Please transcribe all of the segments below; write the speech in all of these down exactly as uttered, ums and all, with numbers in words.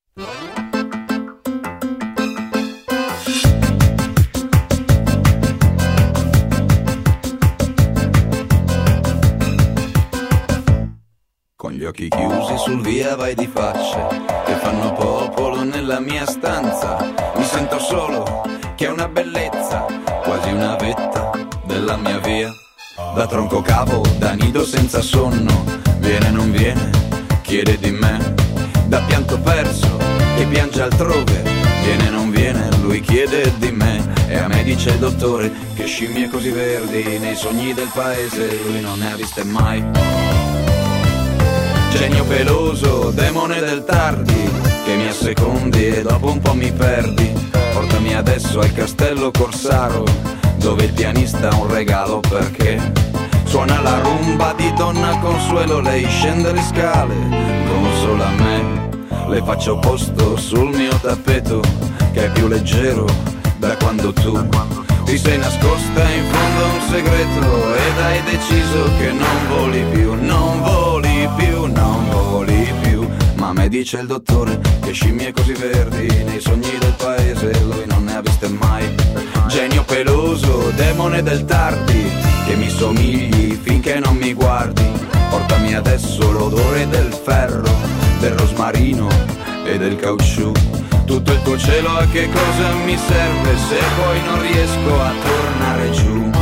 Con gli occhi chiusi sul via vai di facce che fanno popolo nella mia stanza. Mi sento solo, che è una bellezza, quasi una vetta della mia via. Da tronco cavo, da nido senza sonno, viene non viene, chiede di me. Da pianto perso, che piange altrove, viene non viene, lui chiede di me. E a me dice il dottore che scimmie così verdi nei sogni del paese lui non ne ha viste mai. Genio peloso, demone del tardi, che mi assecondi e dopo un po' mi perdi. Portami adesso al castello Corsaro, dove il pianista ha un regalo perché suona la rumba di Donna Consuelo. Lei scende le scale, consola me, le faccio posto sul mio tappeto, che è più leggero da quando tu ti sei nascosta in fondo a un segreto ed hai deciso che non voli più, non voli più, non voli più. Ma a me dice il dottore che scimmie così verdi nei sogni del paese lui non ne ha viste mai. Genio peloso, demone del tardi, che mi somigli finché non mi guardi. Portami adesso l'odore del ferro, del rosmarino e del caucciù. Tutto il tuo cielo a che cosa mi serve se poi non riesco a tornare giù.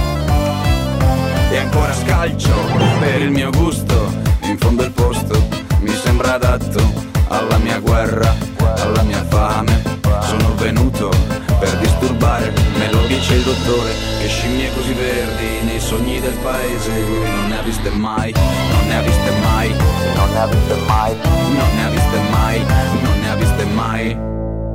E ancora scalcio per il mio gusto, in fondo il posto mi sembra adatto alla mia guerra, alla mia fame. Sono venuto per disturbare, me lo dice il dottore, che scimmie così verdi nei sogni del paese lui non ne ha viste mai, non ne ha viste mai, non ne ha viste mai, non ne ha viste mai, non ne ha viste mai.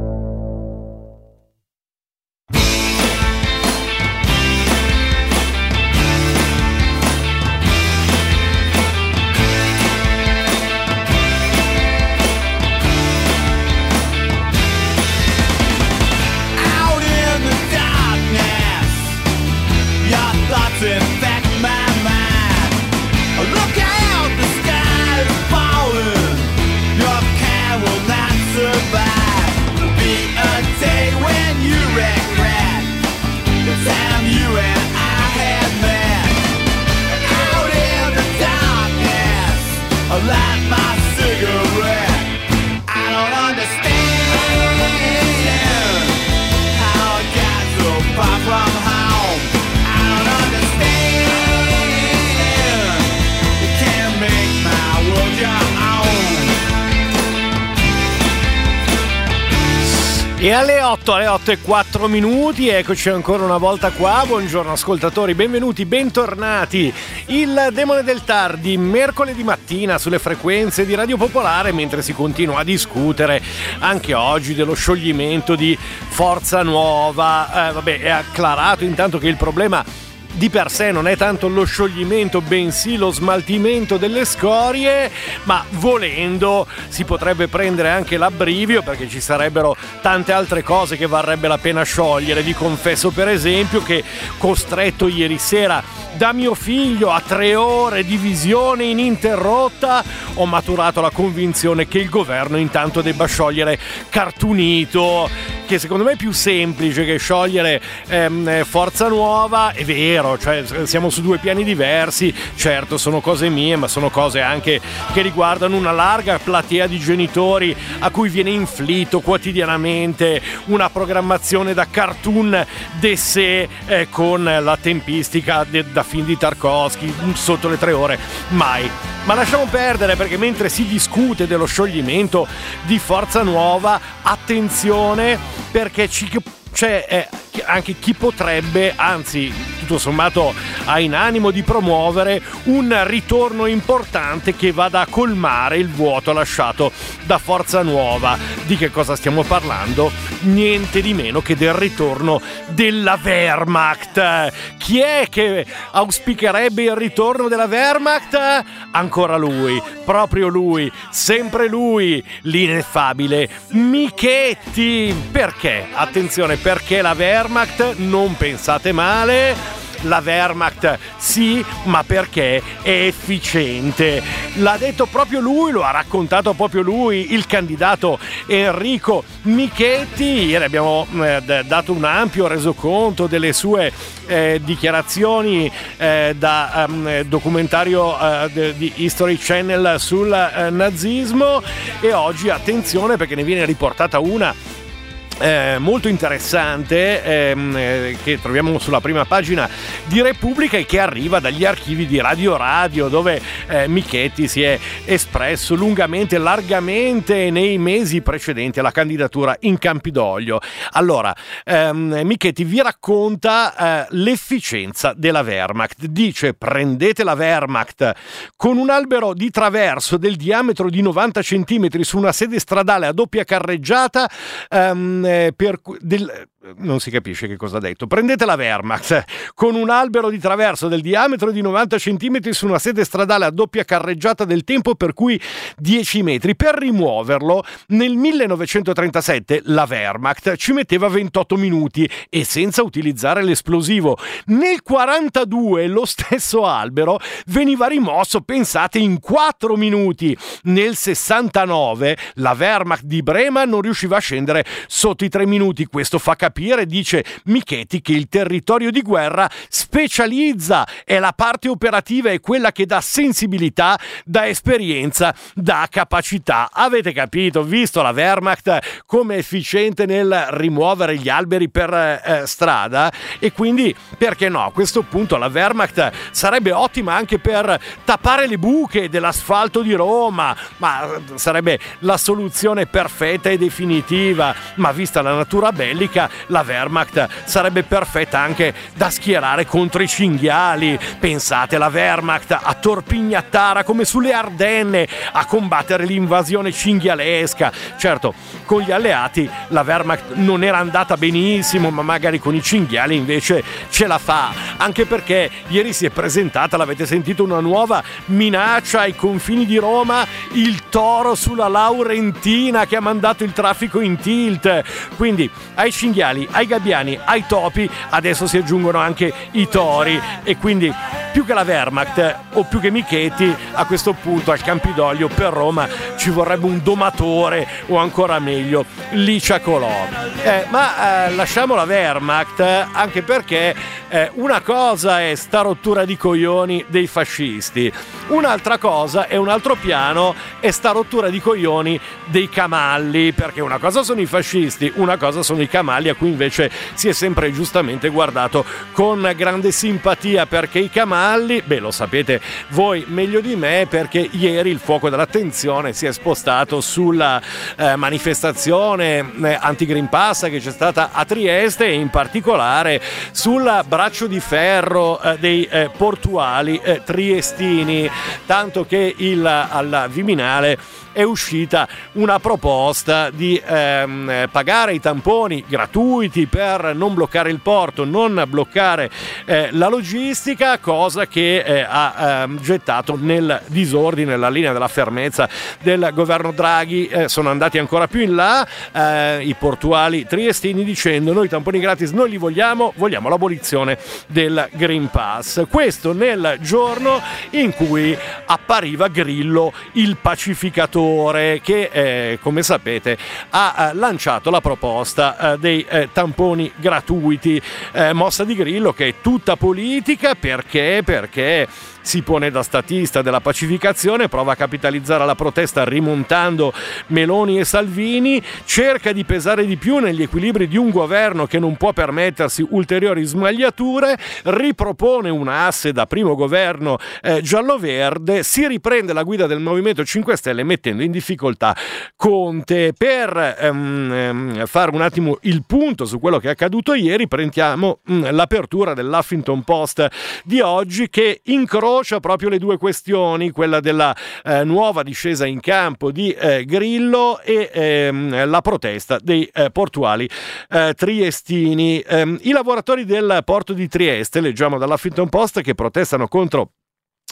E alle otto, alle otto e quattro minuti, eccoci ancora una volta qua. Buongiorno ascoltatori, benvenuti, bentornati. Il Demone del Tardi, mercoledì mattina sulle frequenze di Radio Popolare, mentre si continua a discutere anche oggi dello scioglimento di Forza Nuova. Eh, vabbè, è acclarato intanto che il problema di per sé non è tanto lo scioglimento, bensì lo smaltimento delle scorie, ma volendo si potrebbe prendere anche l'abbrivio, perché ci sarebbero tante altre cose che varrebbe la pena sciogliere. Vi confesso per esempio che, costretto ieri sera da mio figlio a tre ore di visione ininterrotta, ho maturato la convinzione che il governo intanto debba sciogliere Cartoonito, che secondo me è più semplice che sciogliere ehm, Forza Nuova. È vero, cioè siamo su due piani diversi, certo sono cose mie, ma sono cose anche che riguardano una larga platea di genitori a cui viene inflitto quotidianamente una programmazione da cartoon de sé, eh, con la tempistica de, da film di Tarkovsky sotto le tre ore, mai. Ma lasciamo perdere, perché mentre si discute dello scioglimento di Forza Nuova, attenzione, perché ci c'è eh, anche chi potrebbe, anzi tutto sommato ha in animo di promuovere un ritorno importante che vada a colmare il vuoto lasciato da Forza Nuova. Di che cosa stiamo parlando? Niente di meno che del ritorno della Wehrmacht. Chi è che auspicherebbe il ritorno della Wehrmacht? Ancora lui, proprio lui, sempre lui, l'ineffabile Michetti. Perché? Attenzione, perché la Wehrmacht, non pensate male, la Wehrmacht sì, ma perché è efficiente. L'ha detto proprio lui, lo ha raccontato proprio lui, il candidato Enrico Michetti. Ieri abbiamo eh, dato un ampio resoconto delle sue eh, dichiarazioni eh, da um, documentario eh, di History Channel sul eh, nazismo, e oggi attenzione perché ne viene riportata una Eh, molto interessante ehm, eh, che troviamo sulla prima pagina di Repubblica e che arriva dagli archivi di Radio Radio, dove eh, Michetti si è espresso lungamente, largamente nei mesi precedenti alla candidatura in Campidoglio. Allora, ehm, Michetti vi racconta eh, l'efficienza della Wehrmacht. Dice: prendete la Wehrmacht con un albero di traverso del diametro di novanta centimetri su una sede stradale a doppia carreggiata ehm, Per, del, non si capisce che cosa ha detto. Prendete la Wehrmacht con un albero di traverso del diametro di novanta centimetri su una sede stradale a doppia carreggiata del tempo per cui dieci metri. Per rimuoverlo nel millenovecentotrentasette la Wehrmacht ci metteva ventotto minuti e senza utilizzare l'esplosivo. Nel quarantadue lo stesso albero veniva rimosso, pensate, in quattro minuti. Nel sessantanove la Wehrmacht di Brema non riusciva a scendere sotto i tre minuti. Questo fa capire, dice Michetti, che il territorio di guerra specializza, e la parte operativa è quella che dà sensibilità, dà esperienza, dà capacità. Avete capito? Visto la Wehrmacht come efficiente nel rimuovere gli alberi per eh, strada, e quindi perché no, a questo punto la Wehrmacht sarebbe ottima anche per tappare le buche dell'asfalto di Roma, ma sarebbe la soluzione perfetta e definitiva. Ma vista la natura bellica, la Wehrmacht sarebbe perfetta anche da schierare contro i cinghiali. Pensate, la Wehrmacht a Torpignattara come sulle Ardenne a combattere l'invasione cinghialesca. Certo, con gli alleati la Wehrmacht non era andata benissimo, ma magari con i cinghiali invece ce la fa, anche perché ieri si è presentata, l'avete sentito, una nuova minaccia ai confini di Roma, il toro sulla Laurentina che ha mandato il traffico in tilt. Quindi ai cinghiali, ai gabbiani, ai topi adesso si aggiungono anche i tori, e quindi più che la Wehrmacht o più che Michetti, a questo punto al Campidoglio per Roma ci vorrebbe un domatore, o ancora meglio Licia Colò. Eh, ma eh, lasciamo la Wehrmacht, anche perché eh, una cosa è sta rottura di coglioni dei fascisti, un'altra cosa è un altro piano è sta rottura di coglioni dei camalli, perché una cosa sono i fascisti, una cosa sono i camalli, a cui invece si è sempre giustamente guardato con grande simpatia, perché i camalli, beh, lo sapete voi meglio di me, perché ieri il fuoco dell'attenzione si è spostato sulla eh, manifestazione eh, anti-Green Pass che c'è stata a Trieste, e in particolare sul braccio di ferro eh, dei eh, portuali eh, triestini, tanto che il, al Viminale è uscita una proposta di ehm, pagare i tamponi gratuiti per non bloccare il porto, non bloccare eh, la logistica, cosa che eh, ha ehm, gettato nel disordine la linea della fermezza del governo Draghi. Eh, sono andati ancora più in là eh, i portuali triestini, dicendo: noi tamponi gratis non li vogliamo, vogliamo l'abolizione del Green Pass. Questo nel giorno in cui appariva Grillo, il pacificatore, che eh, come sapete ha eh, lanciato la proposta eh, dei eh, tamponi gratuiti, eh, mossa di Grillo che è tutta politica, perché perché si pone da statista della pacificazione, prova a capitalizzare la protesta rimontando Meloni e Salvini, cerca di pesare di più negli equilibri di un governo che non può permettersi ulteriori smagliature, ripropone un asse da primo governo eh, giallo-verde, si riprende la guida del Movimento cinque Stelle mettendo in difficoltà Conte. Per ehm, ehm, fare un attimo il punto su quello che è accaduto ieri, prendiamo mh, l'apertura dell'Huffington Post di oggi, che incrocia proprio le due questioni, quella della eh, nuova discesa in campo di eh, Grillo e ehm, la protesta dei eh, portuali eh, triestini. Eh, I lavoratori del porto di Trieste, leggiamo dall'Huffington Post, che protestano contro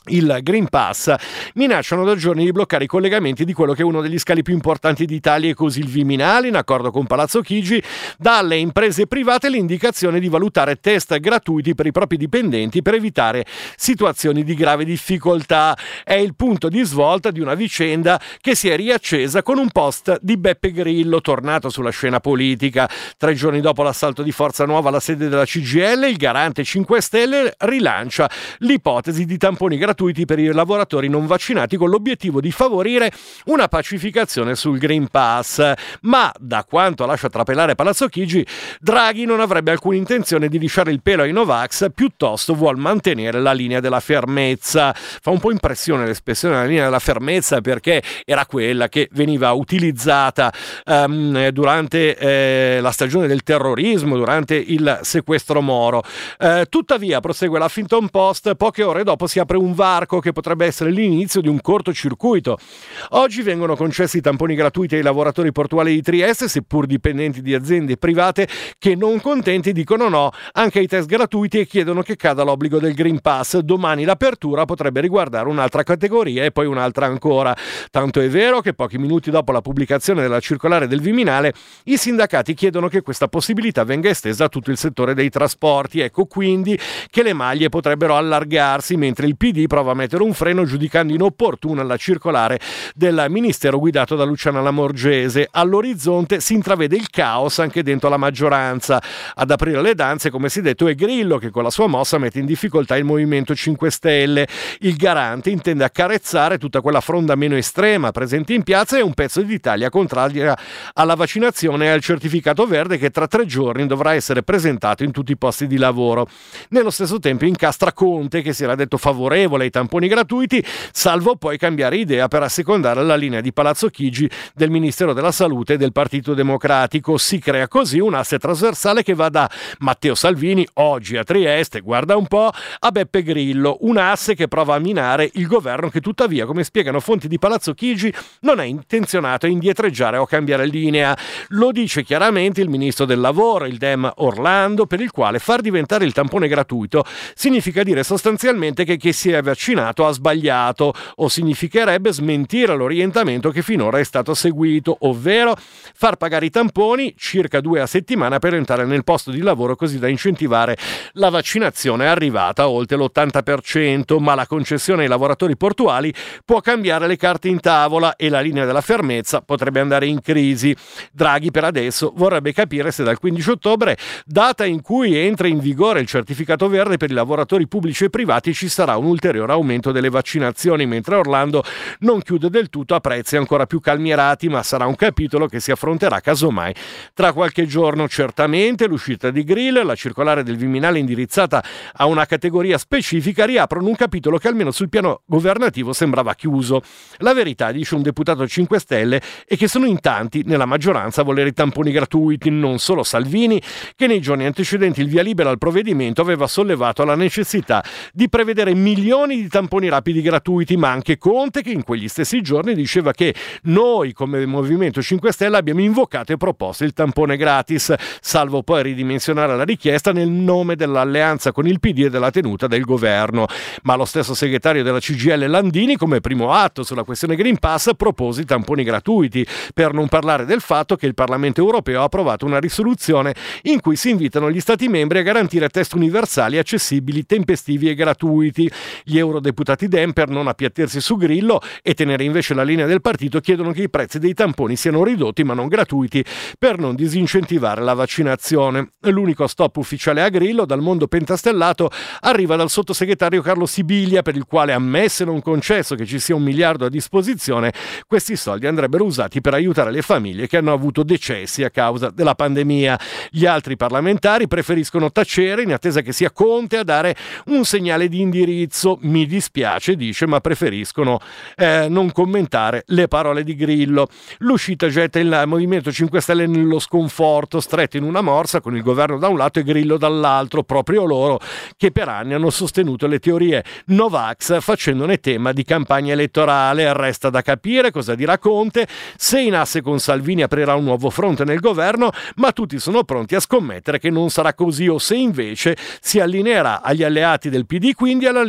il Green Pass, minacciano da giorni di bloccare i collegamenti di quello che è uno degli scali più importanti d'Italia, e così il Viminale, in accordo con Palazzo Chigi, dà alle imprese private l'indicazione di valutare test gratuiti per i propri dipendenti per evitare situazioni di grave difficoltà. È il punto di svolta di una vicenda che si è riaccesa con un post di Beppe Grillo, tornato sulla scena politica. Tre giorni dopo l'assalto di Forza Nuova alla sede della C G I L, il garante cinque Stelle rilancia l'ipotesi di tamponi gratuiti per i lavoratori non vaccinati, con l'obiettivo di favorire una pacificazione sul Green Pass. Ma da quanto lascia trapelare Palazzo Chigi, Draghi non avrebbe alcuna intenzione di lisciare il pelo ai Novax, piuttosto vuol mantenere la linea della fermezza. Fa un po' impressione l'espressione della linea della fermezza, perché era quella che veniva utilizzata um, durante eh, la stagione del terrorismo, durante il sequestro Moro. Eh, tuttavia, prosegue la Huffington Post, poche ore dopo si apre un varco che potrebbe essere l'inizio di un cortocircuito. Oggi vengono concessi tamponi gratuiti ai lavoratori portuali di Trieste, seppur dipendenti di aziende private che, non contenti, dicono no anche ai test gratuiti e chiedono che cada l'obbligo del Green Pass. Domani l'apertura potrebbe riguardare un'altra categoria e poi un'altra ancora. Tanto è vero che pochi minuti dopo la pubblicazione della circolare del Viminale, i sindacati chiedono che questa possibilità venga estesa a tutto il settore dei trasporti. Ecco quindi che le maglie potrebbero allargarsi, mentre il P D prova a mettere un freno giudicando inopportuna la circolare del ministero guidato da Luciana Lamorgese. All'orizzonte si intravede il caos anche dentro la maggioranza. Ad aprire le danze, come si è detto, è Grillo, che con la sua mossa mette in difficoltà il Movimento cinque Stelle. Il garante intende accarezzare tutta quella fronda meno estrema presente in piazza e un pezzo d'Italia contraria alla vaccinazione e al certificato verde, che tra tre giorni dovrà essere presentato in tutti i posti di lavoro. Nello stesso tempo incastra Conte, che si era detto favorevole ai tamponi gratuiti, salvo poi cambiare idea per assecondare la linea di Palazzo Chigi, del Ministero della Salute e del Partito Democratico. Si crea così un asse trasversale che va da Matteo Salvini, oggi a Trieste, guarda un po', a Beppe Grillo, un asse che prova a minare il governo, che tuttavia, come spiegano fonti di Palazzo Chigi, non è intenzionato a indietreggiare o a cambiare linea. Lo dice chiaramente il ministro del lavoro, il Dem Orlando, per il quale far diventare il tampone gratuito significa dire sostanzialmente che chi si è vaccinato ha sbagliato, o significherebbe smentire l'orientamento che finora è stato seguito, ovvero far pagare i tamponi circa due a settimana per entrare nel posto di lavoro, così da incentivare la vaccinazione. È arrivata a oltre l'ottanta per cento, ma la concessione ai lavoratori portuali può cambiare le carte in tavola e la linea della fermezza potrebbe andare in crisi. Draghi per adesso vorrebbe capire se dal quindici ottobre, data in cui entra in vigore il certificato verde per i lavoratori pubblici e privati, ci sarà un ulteriore aumento delle vaccinazioni, mentre Orlando non chiude del tutto a prezzi ancora più calmierati, ma sarà un capitolo che si affronterà casomai tra qualche giorno. Certamente l'uscita di Grillo e la circolare del Viminale indirizzata a una categoria specifica riaprono un capitolo che almeno sul piano governativo sembrava chiuso. La verità, dice un deputato cinque Stelle, è che sono in tanti nella maggioranza a volere i tamponi gratuiti, non solo Salvini, che nei giorni antecedenti il via libera al provvedimento aveva sollevato la necessità di prevedere milioni di tamponi rapidi gratuiti, ma anche Conte, che in quegli stessi giorni diceva che noi come Movimento cinque Stelle abbiamo invocato e proposto il tampone gratis, salvo poi ridimensionare la richiesta nel nome dell'alleanza con il P D e della tenuta del governo. Ma lo stesso segretario della C G I L Landini, come primo atto sulla questione Green Pass, propose i tamponi gratuiti, per non parlare del fatto che il Parlamento europeo ha approvato una risoluzione in cui si invitano gli Stati membri a garantire test universali, accessibili, tempestivi e gratuiti. Gli eurodeputati Dem, per non appiattirsi su Grillo e tenere invece la linea del partito, chiedono che i prezzi dei tamponi siano ridotti ma non gratuiti, per non disincentivare la vaccinazione. L'unico stop ufficiale a Grillo dal mondo pentastellato arriva dal sottosegretario Carlo Sibilia, per il quale, ammesso e non concesso che ci sia un miliardo a disposizione, questi soldi andrebbero usati per aiutare le famiglie che hanno avuto decessi a causa della pandemia. Gli altri parlamentari preferiscono tacere in attesa che sia Conte a dare un segnale di indirizzo. Mi dispiace, dice, ma preferiscono eh, non commentare le parole di Grillo. L'uscita getta il Movimento cinque Stelle nello sconforto, stretto in una morsa con il governo da un lato e Grillo dall'altro, proprio loro che per anni hanno sostenuto le teorie Novax facendone tema di campagna elettorale. Resta da capire cosa dirà Conte, se in asse con Salvini aprirà un nuovo fronte nel governo, ma tutti sono pronti a scommettere che non sarà così, o se invece si allineerà agli alleati del P D, quindi alla linea Draghi.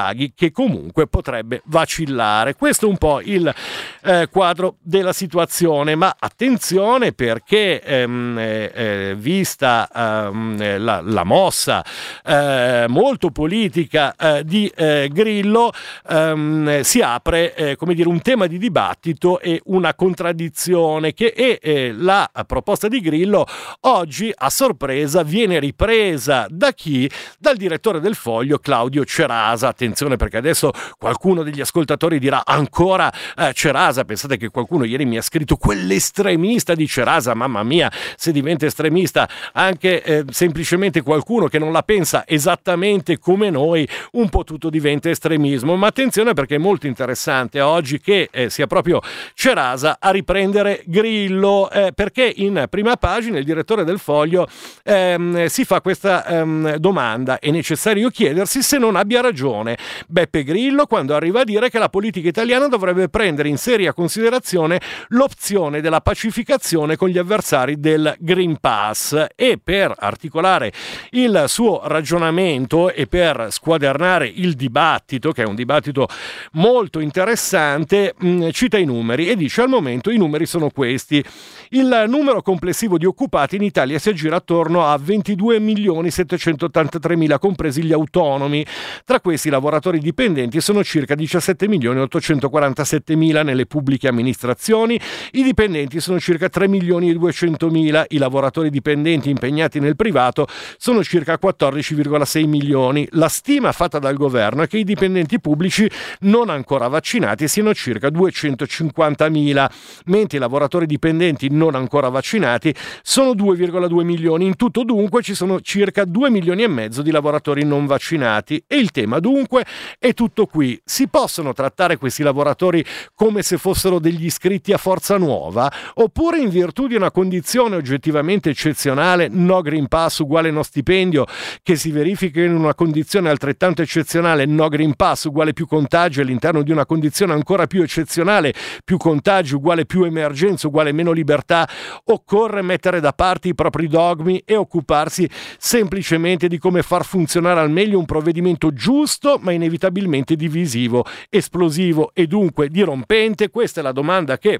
Draghi, che comunque potrebbe vacillare. Questo è un po' il eh, quadro della situazione, ma attenzione perché ehm, eh, vista ehm, la, la mossa eh, molto politica eh, di eh, Grillo, ehm, si apre eh, come dire un tema di dibattito e una contraddizione che è eh, la proposta di Grillo oggi a sorpresa viene ripresa da chi? Dal direttore del Foglio Claudio Cerasa. Attenzione perché adesso qualcuno degli ascoltatori dirà ancora eh, Cerasa, pensate che qualcuno ieri mi ha scritto quell'estremista di Cerasa, mamma mia, se diventa estremista anche eh, semplicemente qualcuno che non la pensa esattamente come noi, un po' tutto diventa estremismo. Ma attenzione perché è molto interessante oggi che eh, sia proprio Cerasa a riprendere Grillo, eh, perché in prima pagina il direttore del Foglio ehm, si fa questa ehm, domanda: è necessario chiedersi se non abbia ragione Beppe Grillo quando arriva a dire che la politica italiana dovrebbe prendere in seria considerazione l'opzione della pacificazione con gli avversari del Green Pass. E per articolare il suo ragionamento e per squadernare il dibattito, che è un dibattito molto interessante, mh, cita i numeri e dice: al momento i numeri sono questi. Il numero complessivo di occupati in Italia si aggira attorno a ventidue milioni settecentottantatré mila, compresi gli autonomi. Tra questi i lavoratori dipendenti sono circa diciassette milioni ottocentoquarantasette mila nelle pubbliche amministrazioni, i dipendenti sono circa tre milioni duecento mila, i lavoratori dipendenti impegnati nel privato sono circa quattordici virgola sei milioni. La stima fatta dal governo è che i dipendenti pubblici non ancora vaccinati siano circa duecentocinquantamila, mentre i lavoratori dipendenti non ancora vaccinati sono due virgola due milioni. In tutto dunque ci sono circa due milioni e mezzo di lavoratori non vaccinati e il tema dunque è tutto qui. Si possono trattare questi lavoratori come se fossero degli iscritti a Forza Nuova, oppure in virtù di una condizione oggettivamente eccezionale, no Green Pass uguale no stipendio, che si verifica in una condizione altrettanto eccezionale, no Green Pass uguale più contagi all'interno di una condizione ancora più eccezionale, più contagi uguale più emergenza uguale meno libertà. Occorre mettere da parte i propri dogmi e occuparsi semplicemente di come far funzionare al meglio un provvedimento giusto ma inevitabilmente divisivo, esplosivo e dunque dirompente. Questa è la domanda che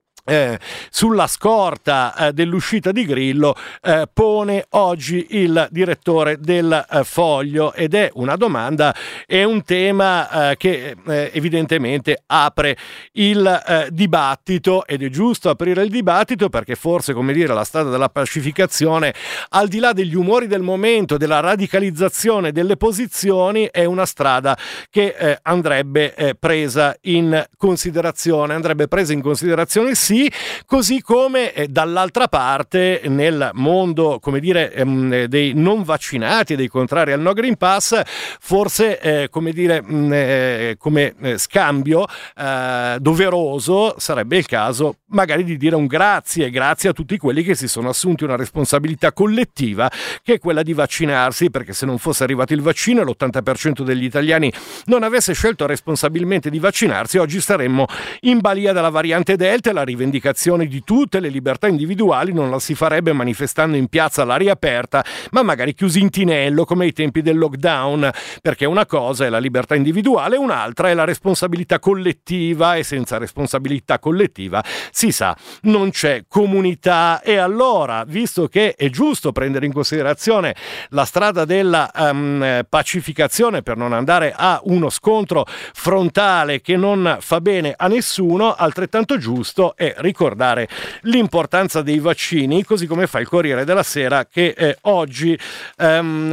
Eh, sulla scorta eh, dell'uscita di Grillo eh, pone oggi il direttore del eh, Foglio, ed è una domanda, è un tema eh, che eh, evidentemente apre il eh, dibattito, ed è giusto aprire il dibattito perché forse, come dire, la strada della pacificazione, al di là degli umori del momento, della radicalizzazione delle posizioni, è una strada che eh, andrebbe eh, presa in considerazione, andrebbe presa in considerazione sì. Così come eh, dall'altra parte nel mondo, come dire, ehm, dei non vaccinati e dei contrari al no Green Pass, forse eh, come dire mh, eh, come eh, scambio eh, doveroso sarebbe il caso magari di dire un grazie, grazie a tutti quelli che si sono assunti una responsabilità collettiva che è quella di vaccinarsi, perché se non fosse arrivato il vaccino e l'ottanta per cento degli italiani non avesse scelto responsabilmente di vaccinarsi, oggi saremmo in balia della variante Delta e la rivendicazione di tutte le libertà individuali non la si farebbe manifestando in piazza all'aria aperta, ma magari chiusi in tinello come ai tempi del lockdown, perché una cosa è la libertà individuale, un'altra è la responsabilità collettiva, e senza responsabilità collettiva si sa non c'è comunità. E allora, visto che è giusto prendere in considerazione la strada della um, pacificazione per non andare a uno scontro frontale che non fa bene a nessuno, altrettanto giusto è ricordare l'importanza dei vaccini, così come fa il Corriere della Sera, che eh, oggi ehm,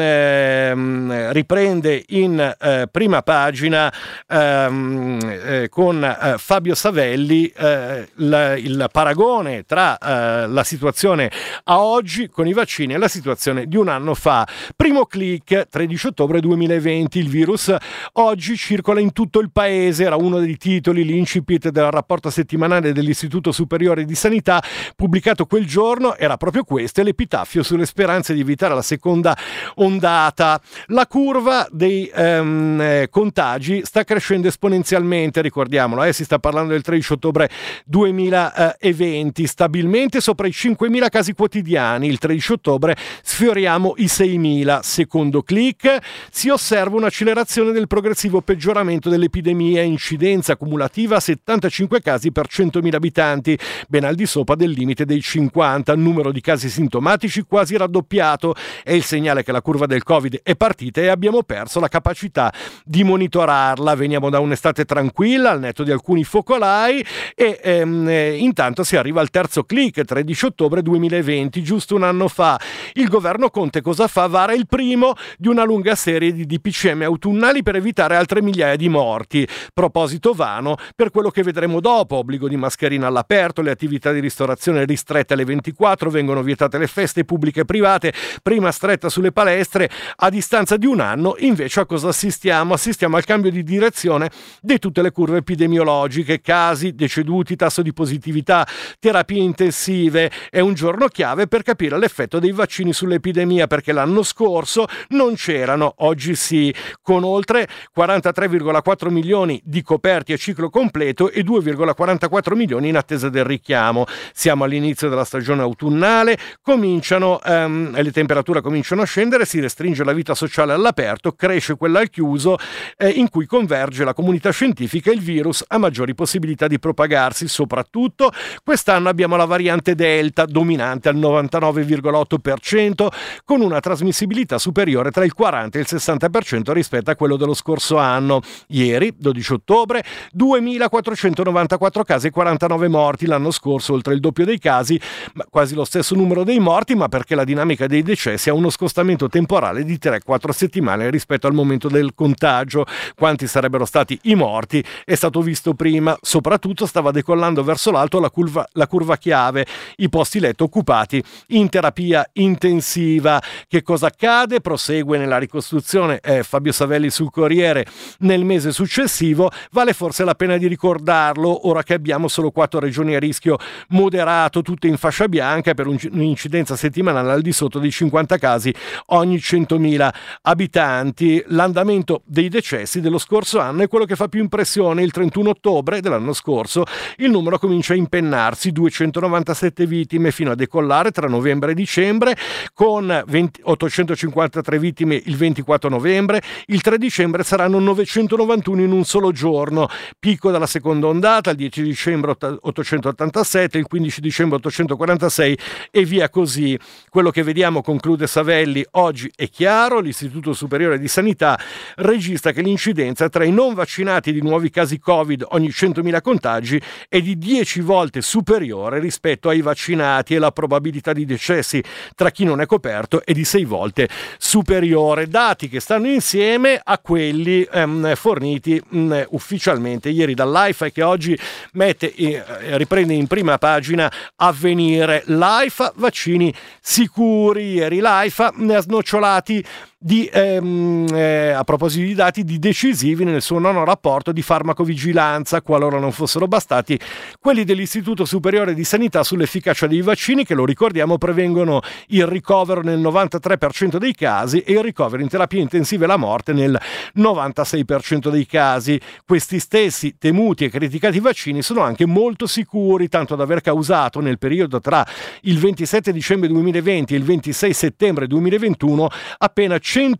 ehm, riprende in eh, prima pagina ehm, eh, con eh, Fabio Savelli eh, la, il paragone tra eh, la situazione a oggi con i vaccini e la situazione di un anno fa. Primo click, tredici ottobre duemilaventi, il virus oggi circola in tutto il paese, era uno dei titoli, l'incipit del rapporto settimanale dell'Istituto dell'Istituto Superiore di Sanità, pubblicato quel giorno, era proprio questo, l'epitaffio sulle speranze di evitare la seconda ondata. La curva dei ehm, eh, contagi sta crescendo esponenzialmente, ricordiamolo, eh, si sta parlando del tredici ottobre duemilaventi, stabilmente sopra i cinquemila casi quotidiani. Il tredici ottobre sfioriamo i seimila. Secondo Click si osserva un'accelerazione del progressivo peggioramento dell'epidemia, incidenza cumulativa a settantacinque casi per centomila abitanti, ben al di sopra del limite dei cinquanta, numero di casi sintomatici quasi raddoppiato. È il segnale che la curva del Covid è partita e abbiamo perso la capacità di monitorarla. Veniamo da un'estate tranquilla, al netto di alcuni focolai, e ehm, eh, intanto si arriva al terzo click, tredici ottobre duemilaventi, giusto un anno fa. Il governo Conte cosa fa? Vara il primo di una lunga serie di D P C M autunnali per evitare altre migliaia di morti. Proposito vano per quello che vedremo dopo: obbligo di mascherina all'aperto, le attività di ristorazione ristrette alle ventiquattro, vengono vietate le feste pubbliche e private, prima stretta sulle palestre. A distanza di un anno invece a cosa assistiamo? Assistiamo al cambio di direzione di tutte le curve epidemiologiche, casi, deceduti, tasso di positività, terapie intensive. È un giorno chiave per capire l'effetto dei vaccini sull'epidemia, perché l'anno scorso non c'erano, oggi sì, con oltre quarantatré virgola quattro milioni di coperti a ciclo completo e due virgola quarantaquattro milioni in attesa del richiamo. Siamo all'inizio della stagione autunnale, cominciano ehm, le temperature cominciano a scendere, si restringe la vita sociale all'aperto, cresce quella al chiuso, eh, in cui converge la comunità scientifica e il virus ha maggiori possibilità di propagarsi. Soprattutto quest'anno abbiamo la variante Delta, dominante al novantanove virgola otto per cento, con una trasmissibilità superiore tra il quaranta e il sessanta per cento rispetto a quello dello scorso anno. Ieri, dodici ottobre, duemilaquattrocentonovantaquattro casi e quarantanove morti. L'anno scorso oltre il doppio dei casi, ma quasi lo stesso numero dei morti, ma perché la dinamica dei decessi ha uno scostamento temporale di tre quattro settimane rispetto al momento del contagio. Quanti sarebbero stati i morti è stato visto prima. Soprattutto stava decollando verso l'alto la curva, la curva chiave, i posti letto occupati in terapia intensiva. Che cosa accade? Prosegue nella ricostruzione eh, Fabio Savelli sul Corriere nel mese successivo. Vale forse la pena di ricordarlo ora che abbiamo solo quattro regioni a rischio moderato, tutte in fascia bianca, per un'incidenza settimanale al di sotto dei cinquanta casi ogni centomila abitanti. L'andamento dei decessi dello scorso anno è quello che fa più impressione. Il trentuno ottobre dell'anno scorso il numero comincia a impennarsi, duecentonovantasette vittime, fino a decollare tra novembre e dicembre, con venti, ottocentocinquantatré vittime il ventiquattro novembre. Il tre dicembre saranno novecentonovantuno in un solo giorno, picco dalla seconda ondata, il dieci dicembre ottocentottantasette, il quindici dicembre ottocentoquarantasei e via così. Quello che vediamo, conclude Savelli, oggi è chiaro: l'Istituto Superiore di Sanità registra che l'incidenza tra i non vaccinati di nuovi casi Covid ogni centomila contagi è di dieci volte superiore rispetto ai vaccinati, e la probabilità di decessi tra chi non è coperto è di sei volte superiore. Dati che stanno insieme a quelli ehm, forniti mh, ufficialmente ieri dall'AIFA, e che oggi mette, eh, riprende in prima pagina Avvenire. L'AIFA, vaccini sicuri. Ieri l'AIFA ne ha snocciolati di, ehm, eh, a proposito di dati, di decisivi nel suo nono rapporto di farmacovigilanza, qualora non fossero bastati quelli dell'Istituto Superiore di Sanità sull'efficacia dei vaccini, che, lo ricordiamo, prevengono il ricovero nel novantatré per cento dei casi e il ricovero in terapia intensiva e la morte nel novantasei per cento dei casi. Questi stessi temuti e criticati vaccini sono anche molto sicuri, tanto da aver causato nel periodo tra il ventisette dicembre duemilaventi e il ventisei settembre duemilaventuno appena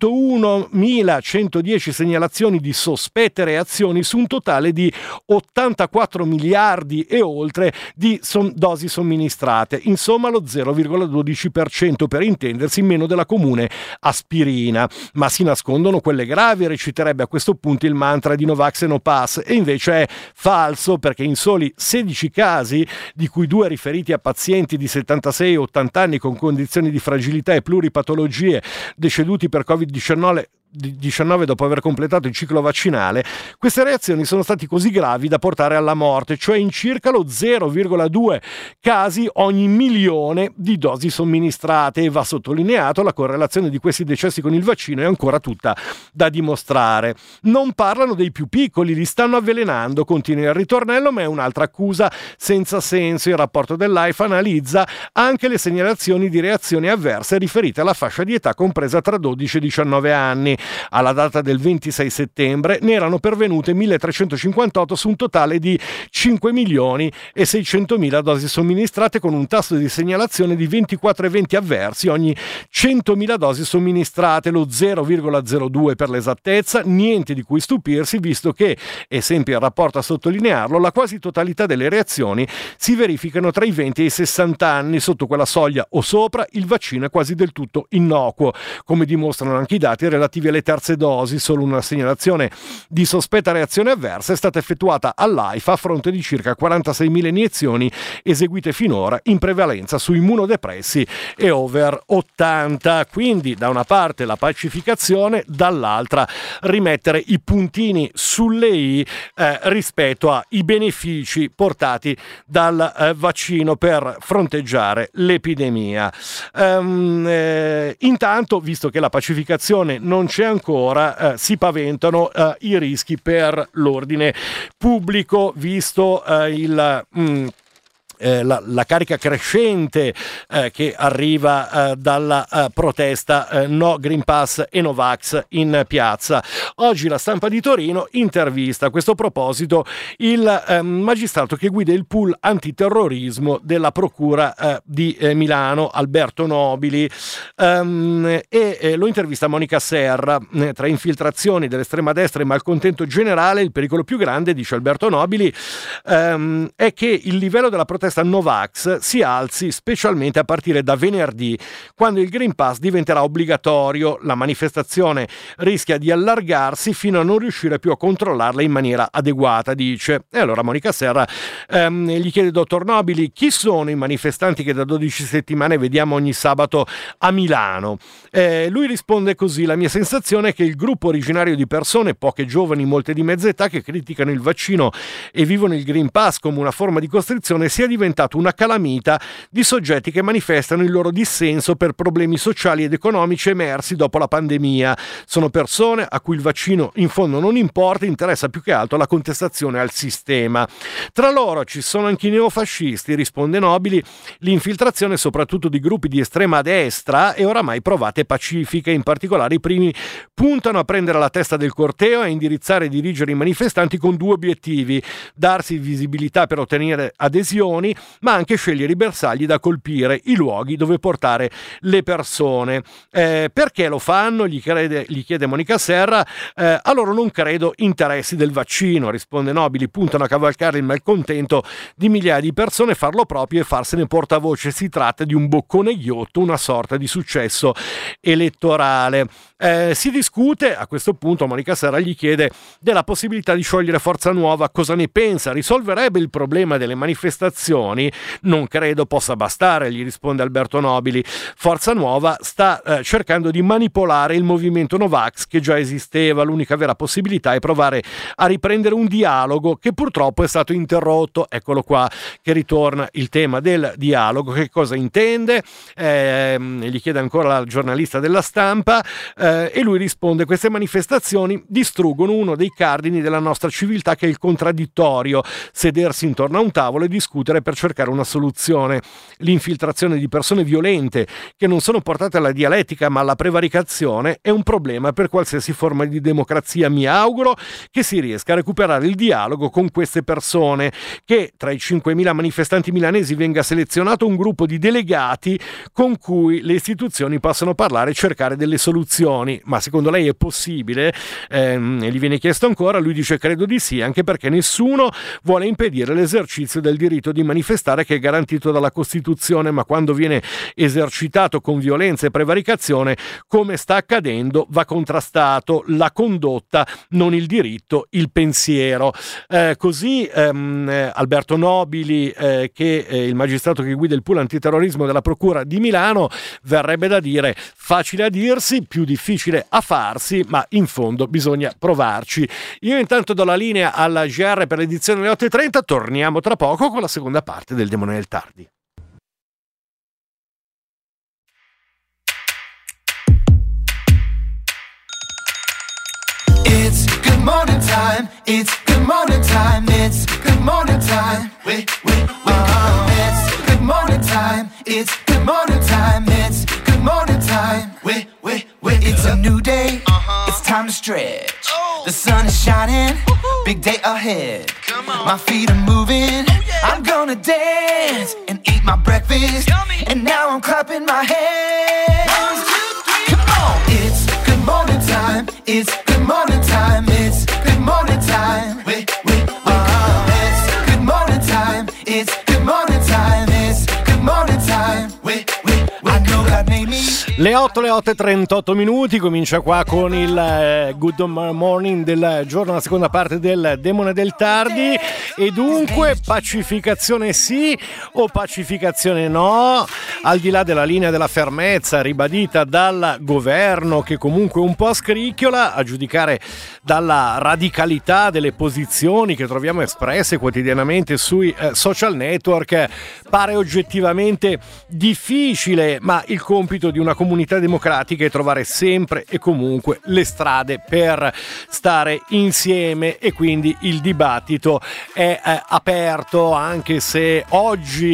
centounomilacentodieci segnalazioni di sospette reazioni su un totale di ottantaquattro miliardi e oltre di som- dosi somministrate, insomma lo zero virgola dodici per cento, per intendersi meno della comune aspirina. Ma si nascondono quelle gravi, reciterebbe a questo punto il mantra di Novax e No Pass, e invece è falso, perché in soli sedici casi, di cui due riferiti a pazienti di settantasei e ottanta anni con condizioni di fragilità e pluripatologie deceduti per covid diciannove diciannove dopo aver completato il ciclo vaccinale, queste reazioni sono stati così gravi da portare alla morte, cioè in circa lo zero virgola due casi ogni milione di dosi somministrate, e va sottolineato la correlazione di questi decessi con il vaccino è ancora tutta da dimostrare. Non parlano dei più piccoli, li stanno avvelenando, continua il ritornello, ma è un'altra accusa senza senso. Il rapporto dell'AIFA analizza anche le segnalazioni di reazioni avverse riferite alla fascia di età compresa tra dodici e diciannove anni. Alla data del ventisei settembre ne erano pervenute milletrecentocinquantotto su un totale di cinque milioni e seicentomila dosi somministrate, con un tasso di segnalazione di ventiquattro eventi avversi ogni centomila dosi somministrate, lo zero virgola zero due per l'esattezza. Niente di cui stupirsi, visto che, è sempre il rapporto a sottolinearlo, la quasi totalità delle reazioni si verificano tra i venti e i sessanta anni. Sotto quella soglia o sopra il vaccino è quasi del tutto innocuo, come dimostrano anche i dati relativi alle terze dosi. Solo una segnalazione di sospetta reazione avversa è stata effettuata all'AIFA a fronte di circa quarantaseimila iniezioni eseguite finora, in prevalenza su immunodepressi e over ottanta. Quindi da una parte la pacificazione, dall'altra rimettere i puntini sulle i eh, rispetto ai benefici portati dal eh, vaccino per fronteggiare l'epidemia. Um, eh, intanto, visto che la pacificazione non c'è ancora, eh, si paventano eh, i rischi per l'ordine pubblico, visto eh, il mh, Eh, la, la carica crescente eh, che arriva eh, dalla eh, protesta eh, no Green Pass e Novax in piazza. Oggi la Stampa di Torino intervista a questo proposito il eh, magistrato che guida il pool antiterrorismo della procura eh, di eh, Milano, Alberto Nobili, um, e eh, lo intervista Monica Serra. Eh, tra infiltrazioni dell'estrema destra e malcontento generale, il pericolo più grande, dice Alberto Nobili, um, è che il livello della protesta Novax si alzi specialmente a partire da venerdì, quando il Green Pass diventerà obbligatorio. La manifestazione rischia di allargarsi fino a non riuscire più a controllarla in maniera adeguata, dice. E allora Monica Serra ehm, gli chiede, dottor Nobili, chi sono i manifestanti che da dodici settimane vediamo ogni sabato a Milano? Eh, lui risponde così: la mia sensazione è che il gruppo originario di persone, poche giovani, molte di mezza età, che criticano il vaccino e vivono il Green Pass come una forma di costrizione, sia diventato una calamita di soggetti che manifestano il loro dissenso per problemi sociali ed economici emersi dopo la pandemia. Sono persone a cui il vaccino in fondo non importa, interessa più che altro la contestazione al sistema. Tra loro ci sono anche i neofascisti, risponde Nobili. L'infiltrazione soprattutto di gruppi di estrema destra è oramai provata e pacifica. In particolare i primi puntano a prendere la testa del corteo e a indirizzare e dirigere i manifestanti con due obiettivi: darsi visibilità per ottenere adesioni, ma anche scegliere i bersagli da colpire, i luoghi dove portare le persone. Eh, perché lo fanno? Gli, crede, gli chiede Monica Serra. Eh, a loro non credo interessi del vaccino, risponde Nobili. Puntano a cavalcare il malcontento di migliaia di persone, farlo proprio e farsene portavoce. Si tratta di un boccone ghiotto, una sorta di successo elettorale. Eh, si discute, a questo punto Monica Serra gli chiede della possibilità di sciogliere Forza Nuova. Cosa ne pensa? Risolverebbe il problema delle manifestazioni? Non credo possa bastare, gli risponde Alberto Nobili. Forza Nuova sta eh, cercando di manipolare il movimento Novax che già esisteva. L'unica vera possibilità è provare a riprendere un dialogo che purtroppo è stato interrotto. Eccolo qua che ritorna il tema del dialogo. Che cosa intende? Eh, gli chiede ancora la giornalista della Stampa eh, e lui risponde: queste manifestazioni distruggono uno dei cardini della nostra civiltà, che è il contraddittorio, sedersi intorno a un tavolo e discutere per cercare una soluzione. L'infiltrazione di persone violente che non sono portate alla dialettica ma alla prevaricazione è un problema per qualsiasi forma di democrazia. Mi auguro che si riesca a recuperare il dialogo con queste persone, che tra i cinquemila manifestanti milanesi venga selezionato un gruppo di delegati con cui le istituzioni possano parlare e cercare delle soluzioni. Ma secondo lei è possibile? Eh, gli viene chiesto ancora, lui dice credo di sì, anche perché nessuno vuole impedire l'esercizio del diritto di manifestazione manifestare che è garantito dalla Costituzione, ma quando viene esercitato con violenza e prevaricazione, come sta accadendo, va contrastato la condotta, non il diritto, il pensiero. Eh, così ehm, Alberto Nobili, eh, che è il magistrato che guida il pool antiterrorismo della Procura di Milano, verrebbe da dire facile a dirsi, più difficile a farsi, ma in fondo bisogna provarci. Io intanto do la linea alla G R per l'edizione alle otto e trenta, torniamo tra poco con la seconda parte del Demone del Tardi. It's good morning time, it's good morning time, it's good morning time. Wait, wait, wake up. It's good morning time, it's good morning time, it's good morning time. Wait, wait, wait. It's a new day, uh-huh. It's time to stretch. Oh. The sun is shining, woo-hoo. Big day ahead. Come on. My feet are moving, oh, yeah. I'm gonna dance and eat my breakfast. Yummy. And now I'm clapping my hands. One, two, three, come on. It's good morning time, it's good morning time, it's good morning time. Wait, wait, wake up. It's good morning time, it's good morning time, it's good morning time. Wait, wait, I know God made me. Le otto, le otto e trentotto minuti, comincia qua con il eh, Good Morning del giorno, la seconda parte del Demone del Tardi. E dunque pacificazione sì o pacificazione no, al di là della linea della fermezza ribadita dal governo, che comunque un po' scricchiola, a giudicare dalla radicalità delle posizioni che troviamo espresse quotidianamente sui eh, social network. Pare oggettivamente difficile, ma il compito di una comunità democratica è trovare sempre e comunque le strade per stare insieme, e quindi il dibattito è eh, aperto, anche se oggi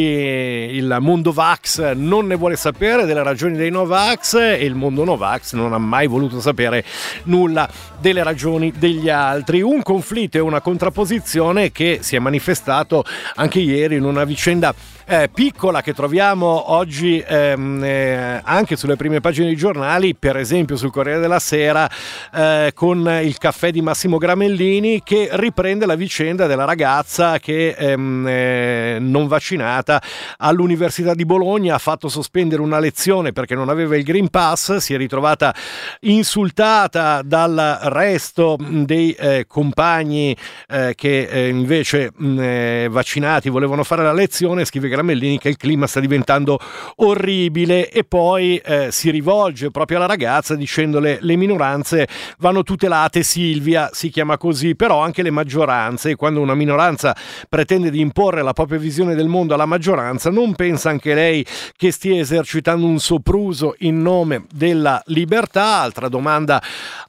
il mondo Vax non ne vuole sapere delle ragioni dei Novax, e il mondo Novax non ha mai voluto sapere nulla delle ragioni degli altri. Un conflitto e una contrapposizione che si è manifestato anche ieri in una vicenda Eh, piccola che troviamo oggi ehm, eh, anche sulle prime pagine dei giornali, per esempio sul Corriere della Sera, eh, con il caffè di Massimo Gramellini, che riprende la vicenda della ragazza che ehm, eh, non vaccinata all'Università di Bologna ha fatto sospendere una lezione perché non aveva il Green Pass, si è ritrovata insultata dal resto dei eh, compagni eh, che eh, invece mh, eh, vaccinati volevano fare la lezione. Scrive Gramellini che il clima sta diventando orribile, e poi eh, si rivolge proprio alla ragazza dicendole: le minoranze vanno tutelate, Silvia, si chiama così, però anche le maggioranze, e quando una minoranza pretende di imporre la propria visione del mondo alla maggioranza, non pensa anche lei che stia esercitando un sopruso in nome della libertà? Altra domanda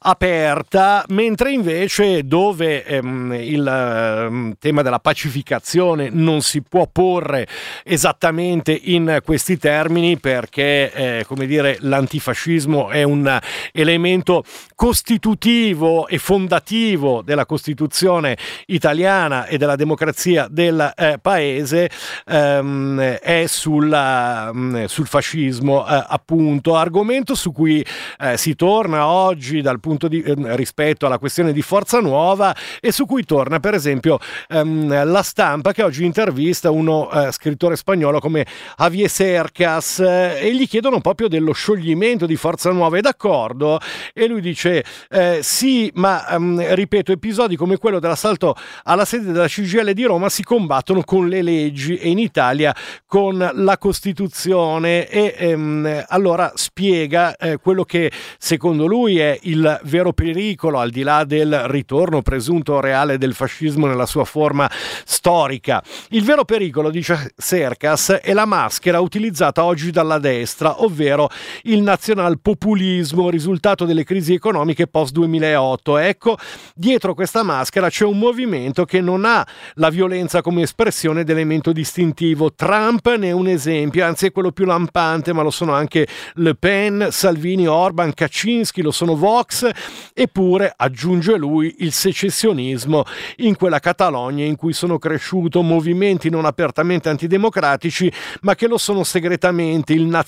aperta. Mentre invece dove ehm, il ehm, tema della pacificazione non si può porre esattamente in questi termini, perché eh, come dire, l'antifascismo è un elemento costitutivo e fondativo della Costituzione italiana e della democrazia del eh, paese, ehm, è sulla, mh, sul fascismo, eh, appunto, argomento su cui eh, si torna oggi dal punto di eh, rispetto alla questione di Forza Nuova, e su cui torna per esempio ehm, La Stampa, che oggi intervista uno eh, scrittore spagnolo come Javier Cercas, eh, e gli chiedono proprio dello scioglimento di Forza Nuova. È d'accordo? E lui dice eh, sì, ma ehm, ripeto, episodi come quello dell'assalto alla sede della C G I L di Roma si combattono con le leggi, e in Italia con la Costituzione. E ehm, allora spiega eh, quello che secondo lui è il vero pericolo, al di là del ritorno presunto reale del fascismo nella sua forma storica. Il vero pericolo, dice Cercas, è la maschera utilizzata oggi dalla destra, ovvero il nazionalpopulismo, risultato delle crisi economiche post duemilaotto. Ecco, dietro questa maschera c'è un movimento che non ha la violenza come espressione ed elemento distintivo. Trump ne è un esempio, anzi è quello più lampante, ma lo sono anche Le Pen, Salvini, Orban, Kaczynski, lo sono Vox, eppure, aggiunge lui, il secessionismo in quella Catalogna in cui sono cresciuto, movimenti non apertamente antidemocratici ma che lo sono segretamente, il nazionalpopulismo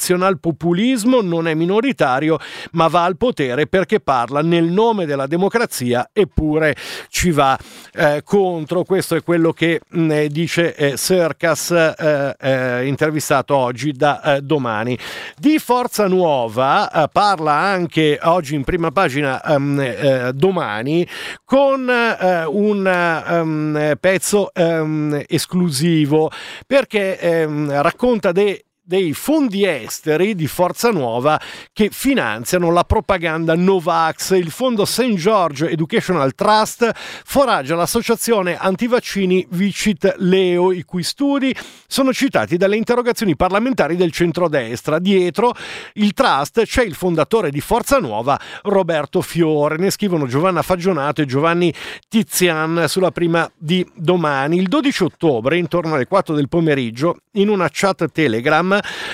populismo, non è minoritario, ma va al potere perché parla nel nome della democrazia, eppure ci va eh, contro. Questo è quello che mh, dice eh, Cercas, eh, eh, intervistato oggi da eh, Domani. Di Forza Nuova eh, parla anche oggi in prima pagina um, eh, Domani con eh, un um, pezzo um, esclusivo, perché um, racconta de dei fondi esteri di Forza Nuova che finanziano la propaganda Novax. Il fondo Saint George Educational Trust foraggia l'associazione antivaccini Vicit Leo, i cui studi sono citati dalle interrogazioni parlamentari del centrodestra. Dietro il trust c'è il fondatore di Forza Nuova, Roberto Fiore. Ne scrivono Giovanna Fagionato e Giovanni Tizian sulla prima di Domani. Il dodici ottobre, intorno alle quattro del pomeriggio, in una chat Telegram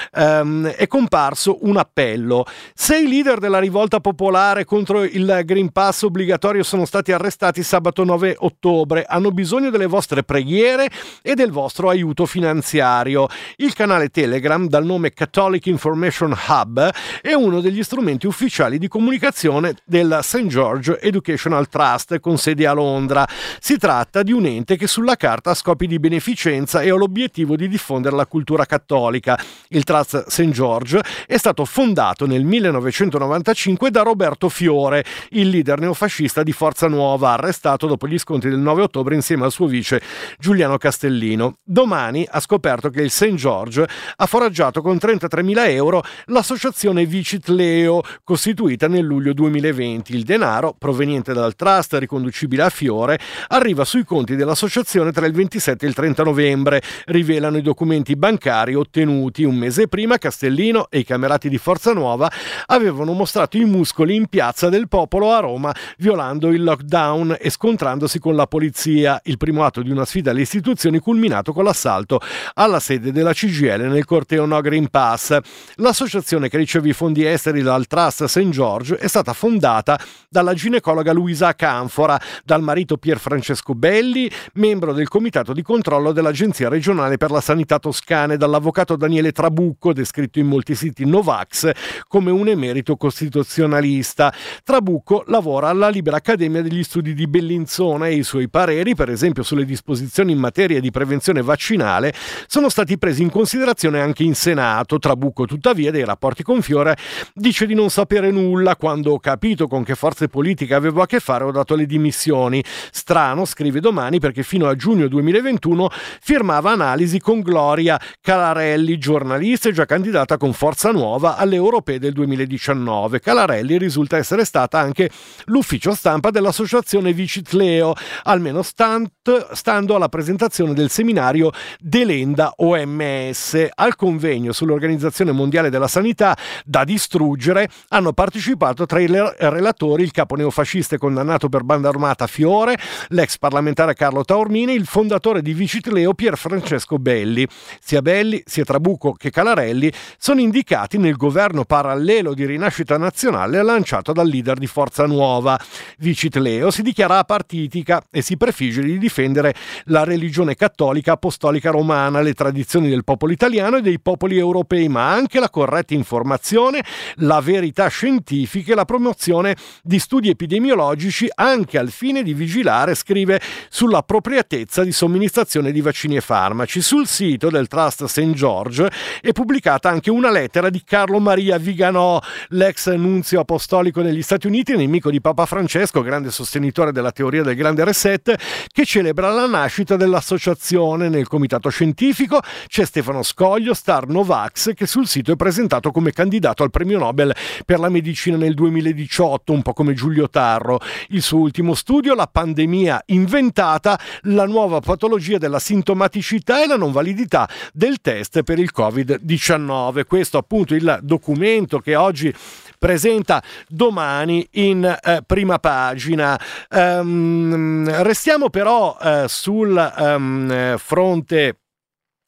Um, è comparso un appello. Sei leader della rivolta popolare contro il Green Pass obbligatorio sono stati arrestati sabato nove ottobre. Hanno bisogno delle vostre preghiere e del vostro aiuto finanziario. Il canale Telegram, dal nome Catholic Information Hub, è uno degli strumenti ufficiali di comunicazione del Saint George Educational Trust con sede a Londra. Si tratta di un ente che sulla carta ha scopi di beneficenza e ha l'obiettivo di diffondere la cultura cattolica. Il Trust Saint George è stato fondato nel millenovecentonovantacinque da Roberto Fiore, il leader neofascista di Forza Nuova, arrestato dopo gli scontri del nove ottobre insieme al suo vice Giuliano Castellino. Domani ha scoperto che il Saint George ha foraggiato con trentatremila euro l'associazione Vicit Leo, costituita nel luglio duemilaventi. Il denaro, proveniente dal Trust riconducibile a Fiore, arriva sui conti dell'associazione tra il ventisette e il trenta novembre, rivelano i documenti bancari ottenuti. Un mese prima Castellino e i camerati di Forza Nuova avevano mostrato i muscoli in Piazza del Popolo a Roma, violando il lockdown e scontrandosi con la polizia. Il primo atto di una sfida alle istituzioni culminato con l'assalto alla sede della C G I L nel corteo No Green Pass. L'associazione che riceve i fondi esteri dal Trust Saint George è stata fondata dalla ginecologa Luisa Canfora, dal marito Pier Francesco Belli, membro del comitato di controllo dell'Agenzia regionale per la sanità toscana, e dall'avvocato Daniele Trabucco, descritto in molti siti Novax come un emerito costituzionalista. Trabucco lavora alla Libera Accademia degli Studi di Bellinzona e i suoi pareri, per esempio sulle disposizioni in materia di prevenzione vaccinale, sono stati presi in considerazione anche in Senato. Trabucco, tuttavia, dei rapporti con Fiore dice di non sapere nulla. Quando ho capito con che forze politiche avevo a che fare, ho dato le dimissioni. Strano, scrive Domani, perché fino a giugno duemilaventuno firmava analisi con Gloria Calarelli, giornalista e già candidata con Forza Nuova alle europee del duemiladiciannove. Calarelli risulta essere stata anche l'ufficio stampa dell'associazione Vicit Leo, almeno stant, stando alla presentazione del seminario Delenda O M S. Al convegno sull'Organizzazione Mondiale della Sanità da distruggere hanno partecipato tra i relatori il capo neofascista e condannato per banda armata Fiore, l'ex parlamentare Carlo Taormini, il fondatore di Vicit Leo Pier Francesco Belli. Sia Belli sia Trabucco che Calarelli sono indicati nel governo parallelo di Rinascita Nazionale lanciato dal leader di Forza Nuova. Vicit Leo si dichiara apartitica e si prefigge di difendere la religione cattolica apostolica romana, le tradizioni del popolo italiano e dei popoli europei, ma anche la corretta informazione, la verità scientifica e la promozione di studi epidemiologici, anche al fine di vigilare, scrive, sull'appropriatezza di somministrazione di vaccini e farmaci. Sul sito del Trust Saint George è pubblicata anche una lettera di Carlo Maria Viganò, l'ex nunzio apostolico negli Stati Uniti, nemico di Papa Francesco, grande sostenitore della teoria del grande reset, che celebra la nascita dell'associazione. Nel comitato scientifico c'è Stefano Scoglio, star Novax, che sul sito è presentato come candidato al premio Nobel per la medicina nel duemiladiciotto, un po' come Giulio Tarro. Il suo ultimo studio, La pandemia inventata, la nuova patologia della sintomaticità e la non validità del test per il covid diciannove. Questo appunto il documento che oggi presenta Domani in eh, prima pagina. Um, restiamo però eh, sul um, fronte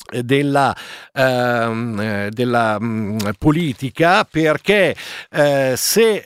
della, ehm, della mh, politica, perché eh, se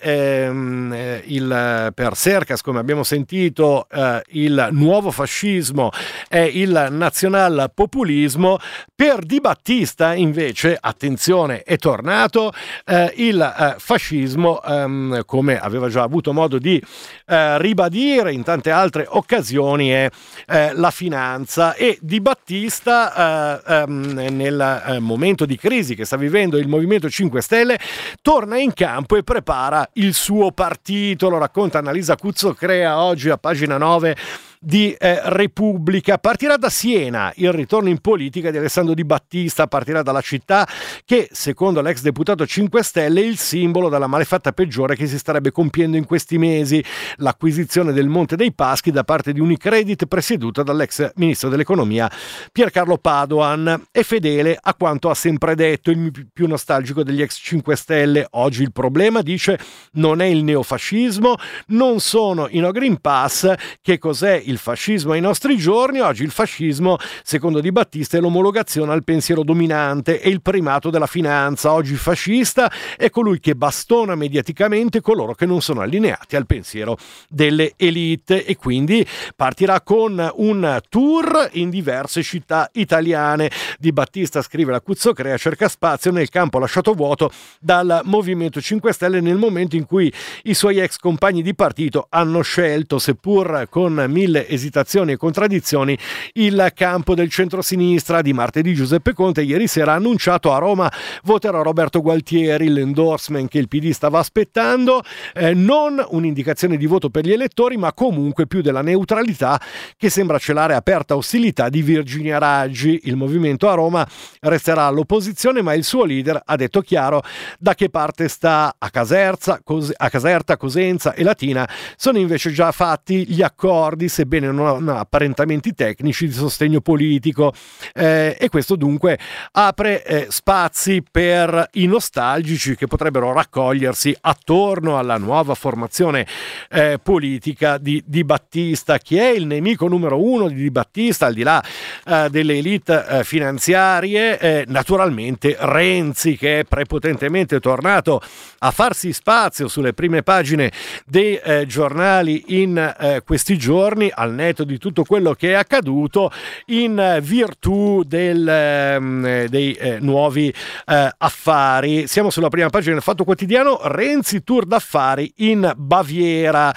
ehm, il, per Cercas, come abbiamo sentito, eh, il nuovo fascismo è il nazionalpopulismo, per Di Battista invece, attenzione, è tornato eh, il eh, fascismo, ehm, come aveva già avuto modo di eh, ribadire in tante altre occasioni, è eh, la finanza. E Di Battista eh, nel eh, momento di crisi che sta vivendo il Movimento cinque Stelle torna in campo e prepara il suo partito. Lo racconta Annalisa Cuzzocrea oggi a pagina nove di eh, Repubblica. Partirà da Siena il ritorno in politica di Alessandro Di Battista, partirà dalla città che, secondo l'ex deputato cinque Stelle, è il simbolo della malefatta peggiore che si starebbe compiendo in questi mesi: l'acquisizione del Monte dei Paschi da parte di Unicredit, presieduta dall'ex ministro dell'economia Piercarlo Padoan. È fedele a quanto ha sempre detto il più nostalgico degli ex cinque Stelle. Oggi il problema, dice, non è il neofascismo, non sono i no Green Pass. Che cos'è il fascismo ai nostri giorni? Oggi il fascismo, secondo Di Battista, è l'omologazione al pensiero dominante e il primato della finanza. Oggi il fascista è colui che bastona mediaticamente coloro che non sono allineati al pensiero delle elite, e quindi partirà con un tour in diverse città italiane. Di Battista, scrive la Cuzzocrea, cerca spazio nel campo lasciato vuoto dal Movimento cinque Stelle nel momento in cui i suoi ex compagni di partito hanno scelto, seppur con mille esitazioni e contraddizioni, il campo del centrosinistra. Di martedì Giuseppe Conte ieri sera ha annunciato: a Roma voterò Roberto Gualtieri, l'endorsement che il P D stava aspettando, eh, non un'indicazione di voto per gli elettori, ma comunque più della neutralità che sembra celare aperta ostilità di Virginia Raggi. Il movimento a Roma resterà all'opposizione, ma il suo leader ha detto chiaro da che parte sta. A Caserza, Cos- a Caserta, Cosenza e Latina sono invece già fatti gli accordi, sebbene non apparentamenti tecnici, di sostegno politico, eh, e questo dunque apre eh, spazi per i nostalgici che potrebbero raccogliersi attorno alla nuova formazione eh, politica di Di Battista. Chi è il nemico numero uno di Di Battista, al di là eh, delle elite eh, finanziarie? Eh, naturalmente Renzi, che è prepotentemente tornato a farsi spazio sulle prime pagine dei eh, giornali in eh, questi giorni, al netto di tutto quello che è accaduto, in virtù del, eh, dei eh, nuovi eh, affari. Siamo sulla prima pagina del Fatto Quotidiano. Renzi tour d'affari in Baviera.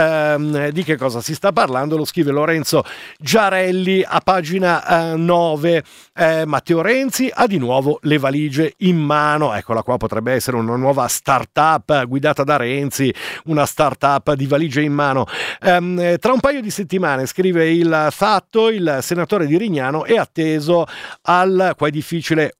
Eh, di che cosa si sta parlando? Lo scrive Lorenzo Giarelli a pagina eh, nove. Eh, Matteo Renzi ha di nuovo le valigie in mano. Eccola qua, potrebbe essere una nuova start-up guidata da Renzi, una start-up di valigie in mano. Eh, tra un paio di settimane, scrive il Fatto, il senatore di Rignano è atteso al, qua è difficile,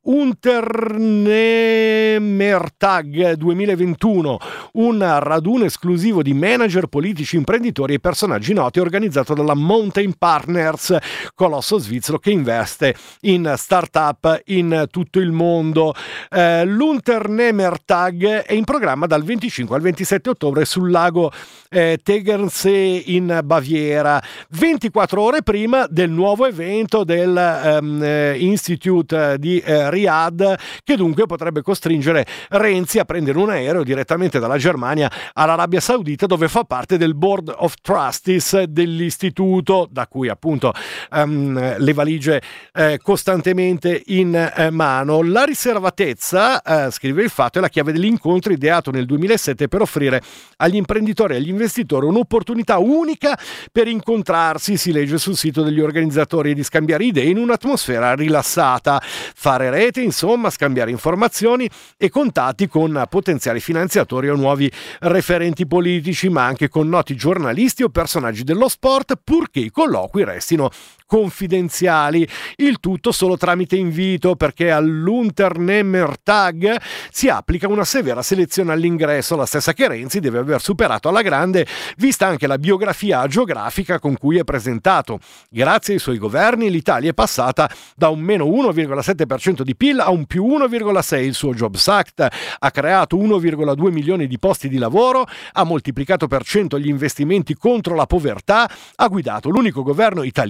Unternehmertag duemilaventuno, un raduno esclusivo di manager, politici, imprenditori e personaggi noti organizzato dalla Mountain Partners, colosso svizzero che investe in start-up in tutto il mondo. Eh, L'Unternehmertag è in programma dal venticinque al ventisette ottobre sul lago eh, Tegernsee in Baviera, ventiquattro ore prima del nuovo evento del um, Institute di eh, Riyadh, che dunque potrebbe costringere Renzi a prendere un aereo direttamente dalla Germania all'Arabia Saudita, dove fa parte del Board of Trustees dell'istituto, da cui appunto um, le valigie eh, costantemente in eh, mano. La riservatezza, eh, scrive il Fatto, è la chiave dell'incontro ideato nel duemilasette per offrire agli imprenditori e agli investitori un'opportunità unica per incontrarsi, si legge sul sito degli organizzatori, e di scambiare idee in un'atmosfera rilassata, fare rete, insomma, scambiare informazioni e contatti con potenziali finanziatori o nuovi referenti politici, ma anche con noti giornalisti o personaggi dello sport, purché i colloqui restino confidenziali. Il tutto solo tramite invito, perché all'Unternehmertag si applica una severa selezione all'ingresso, la stessa che Renzi deve aver superato alla grande, vista anche la biografia geografica con cui è presentato. Grazie ai suoi governi l'Italia è passata da un meno uno virgola sette per cento di P I L a un più uno virgola sei. Il suo Jobs Act ha creato uno virgola due milioni di posti di lavoro, ha moltiplicato per cento gli investimenti contro la povertà, ha guidato l'unico governo italiano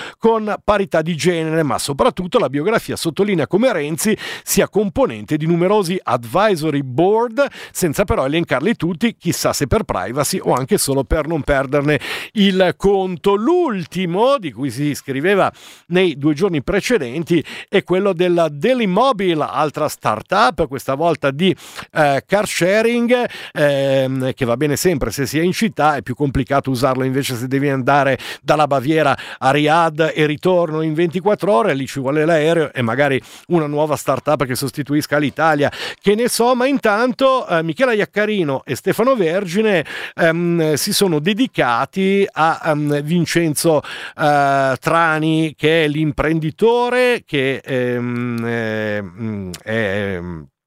con parità di genere, ma soprattutto la biografia sottolinea come Renzi sia componente di numerosi advisory board, senza però elencarli tutti, chissà se per privacy o anche solo per non perderne il conto. L'ultimo, di cui si scriveva nei due giorni precedenti, è quello della Dailymobil, altra startup, questa volta di eh, car sharing, eh, che va bene sempre se si è in città, è più complicato usarlo invece se devi andare dalla Baviera a Riyadh e ritorno in ventiquattro ore, lì ci vuole l'aereo e magari una nuova startup che sostituisca l'Italia, che ne so. Ma intanto eh, Michela Iaccarino e Stefano Vergine ehm, si sono dedicati a um, Vincenzo eh, Trani, che è l'imprenditore che ehm, eh, è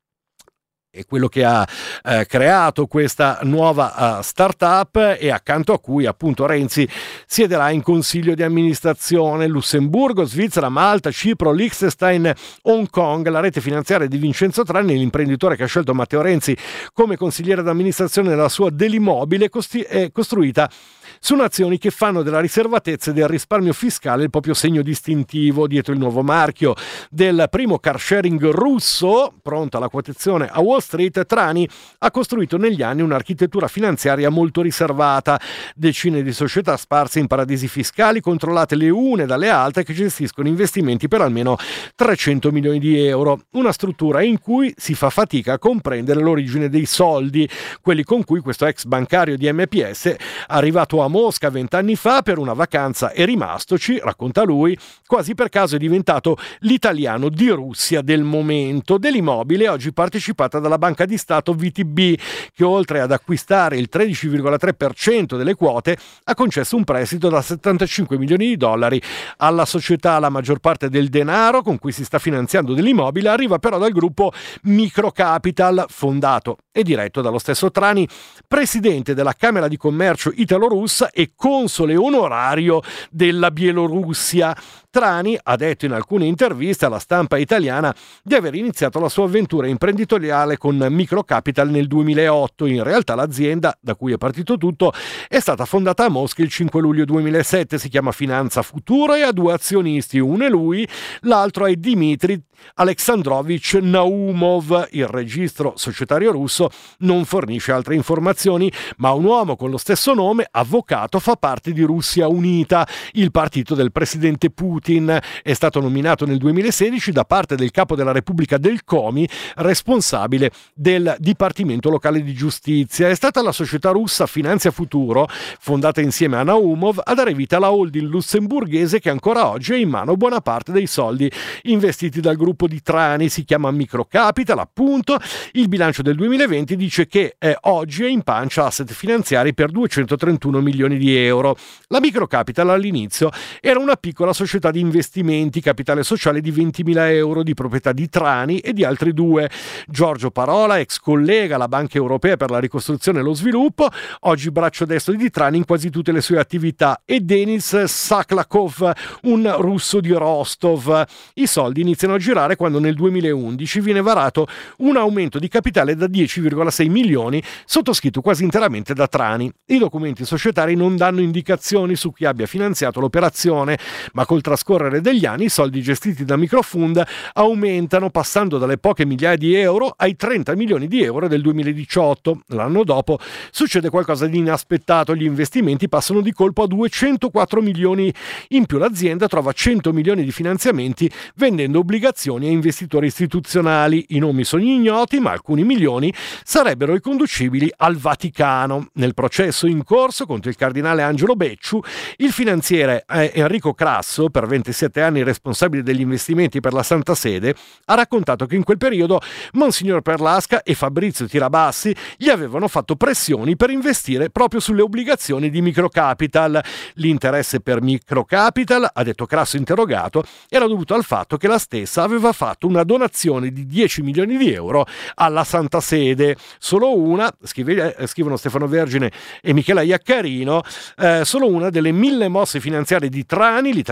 è quello che ha eh, creato questa nuova uh, startup, e accanto a cui appunto Renzi siederà in consiglio di amministrazione. Lussemburgo, Svizzera, Malta, Cipro, Liechtenstein, Hong Kong. La rete finanziaria di Vincenzo Trani, l'imprenditore che ha scelto Matteo Renzi come consigliere d'amministrazione della sua Dailymobil, costi- è costruita su nazioni che fanno della riservatezza e del risparmio fiscale il proprio segno distintivo. Dietro il nuovo marchio del primo car sharing russo, pronto alla quotazione a Wall Street, Trani ha costruito negli anni un'architettura finanziaria molto riservata, decine di società sparse in paradisi fiscali, controllate le une dalle altre, che gestiscono investimenti per almeno trecento milioni di euro. Una struttura in cui si fa fatica a comprendere l'origine dei soldi, quelli con cui questo ex bancario di M P S, arrivato a Mosca vent'anni fa per una vacanza, è rimastoci, racconta lui, quasi per caso è diventato l'italiano di Russia del momento. Dailymobil è oggi partecipata dalla Banca di Stato V T B, che oltre ad acquistare il tredici virgola tre per cento delle quote ha concesso un prestito da settantacinque milioni di dollari alla società. La maggior parte del denaro con cui si sta finanziando Dailymobil arriva però dal gruppo Microcapital, fondato e diretto dallo stesso Trani, presidente della Camera di Commercio italo-russa e console onorario della Bielorussia. Trani ha detto in alcune interviste alla stampa italiana di aver iniziato la sua avventura imprenditoriale con Microcapital nel duemilaotto. In realtà l'azienda da cui è partito tutto è stata fondata a Mosca il cinque luglio duemilasette, si chiama Finanza Futuro e ha due azionisti, uno è lui, l'altro è Dmitry Alexandrovich Naumov. Il registro societario russo non fornisce altre informazioni, ma un uomo con lo stesso nome, avvocato, fa parte di Russia Unita, il partito del presidente Putin. È stato nominato nel duemilasedici da parte del capo della Repubblica del Komi, responsabile del Dipartimento Locale di Giustizia. È stata la società russa Finanza Futuro, fondata insieme a Naumov, a dare vita alla holding lussemburghese che ancora oggi ha in mano buona parte dei soldi investiti dal gruppo di Trani. Si chiama Microcapital, appunto. Il bilancio del duemilaventi dice che eh, oggi è in pancia asset finanziari per duecentotrentuno milioni di euro. La Microcapital all'inizio era una piccola società di investimenti, capitale sociale di ventimila euro, di proprietà di Trani e di altri due. Giorgio Parola, ex collega alla Banca Europea per la Ricostruzione e lo Sviluppo, oggi braccio destro di Trani in quasi tutte le sue attività, e Denis Saklakov, un russo di Rostov. I soldi iniziano a girare quando nel duemilaundici viene varato un aumento di capitale da dieci virgola sei milioni, sottoscritto quasi interamente da Trani. I documenti societari non danno indicazioni su chi abbia finanziato l'operazione, ma col trascorrere degli anni i soldi gestiti da Microfund aumentano, passando dalle poche migliaia di euro ai trenta milioni di euro del duemiladiciotto. L'anno dopo succede qualcosa di inaspettato, gli investimenti passano di colpo a duecentoquattro milioni. In più l'azienda trova cento milioni di finanziamenti vendendo obbligazioni a investitori istituzionali. I nomi sono ignoti, ma alcuni milioni sarebbero riconducibili al Vaticano. Nel processo in corso contro il cardinale Angelo Becciu, il finanziere Enrico Crasso, per ventisette anni responsabile degli investimenti per la Santa Sede, ha raccontato che in quel periodo Monsignor Perlasca e Fabrizio Tirabassi gli avevano fatto pressioni per investire proprio sulle obbligazioni di Microcapital. L'interesse per Microcapital, ha detto Crasso interrogato, era dovuto al fatto che la stessa aveva fatto una donazione di dieci milioni di euro alla Santa Sede. Solo una, scrive, eh, scrivono Stefano Vergine e Michela Iaccarino, eh, solo una delle mille mosse finanziarie di Trani, l'italiano di Mosca,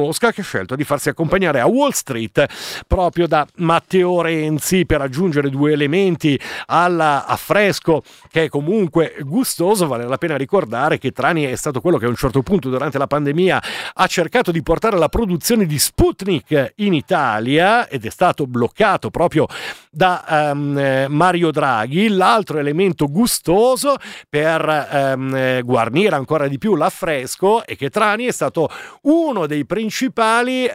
Mosca, che ha scelto di farsi accompagnare a Wall Street proprio da Matteo Renzi per aggiungere due elementi all'affresco che è comunque gustoso. Vale la pena ricordare che Trani è stato quello che a un certo punto durante la pandemia ha cercato di portare la produzione di Sputnik in Italia ed è stato bloccato proprio da um, Mario Draghi. L'altro elemento gustoso per um, guarnire ancora di più l'affresco è che Trani è stato uno dei principali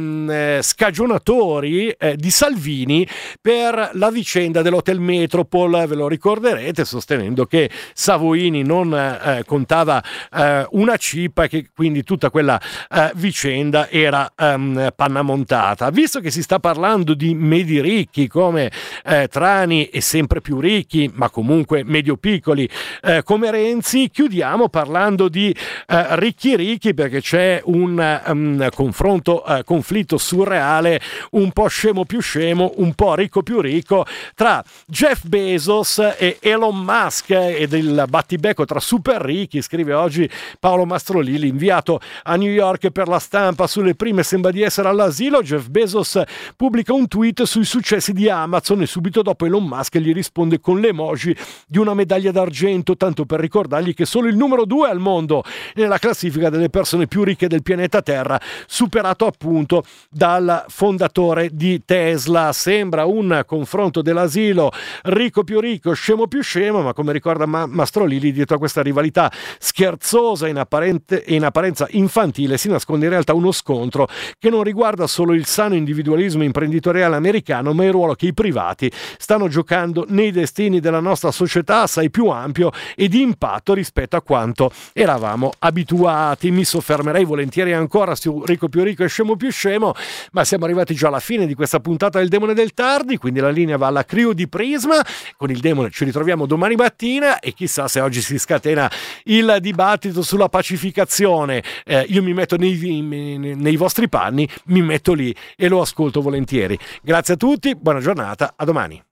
um, scagionatori eh, di Salvini per la vicenda dell'Hotel Metropol. Ve lo ricorderete, sostenendo che Savoini non eh, contava eh, una cipa e che quindi tutta quella eh, vicenda era um, panna montata. Visto che si sta parlando di medi ricchi come eh, Trani e sempre più ricchi, ma comunque medio-piccoli eh, come Renzi, chiudiamo parlando di eh, ricchi ricchi, perché c'è un um, confronto, uh, conflitto surreale, un po' scemo più scemo, un po' ricco più ricco, tra Jeff Bezos e Elon Musk, ed il battibecco tra super ricchi. Scrive oggi Paolo Mastrolilli, inviato a New York per la stampa. Sulle prime sembra di essere all'asilo. Jeff Bezos pubblica un tweet sui successi di Amazon e subito dopo Elon Musk gli risponde con l'emoji di una medaglia d'argento, tanto per ricordargli che solo il numero due al mondo nella classifica delle persone più ricche del pianeta Terra, superato appunto dal fondatore di Tesla. Sembra un confronto dell'asilo, ricco più ricco, scemo più scemo, ma come ricorda Ma- Mastrolilli, dietro a questa rivalità scherzosa e in, apparente, in apparenza infantile si nasconde in realtà uno scontro che non riguarda solo il sano individualismo imprenditoriale americano, ma il ruolo che i privati stanno giocando nei destini della nostra società, assai più ampio e di impatto rispetto a quanto eravamo abituati. Mi soffermerei volentieri ancora su ricco più ricco e scemo più scemo, ma siamo arrivati già alla fine di questa puntata del Demone del Tardi, quindi la linea va alla crew di Prisma. Con il Demone ci ritroviamo domani mattina e chissà se oggi si scatena il dibattito sulla pacificazione. Eh, io mi metto nei, nei vostri panni, mi metto lì e lo ascolto volentieri. Grazie a tutti, buona giornata, a domani.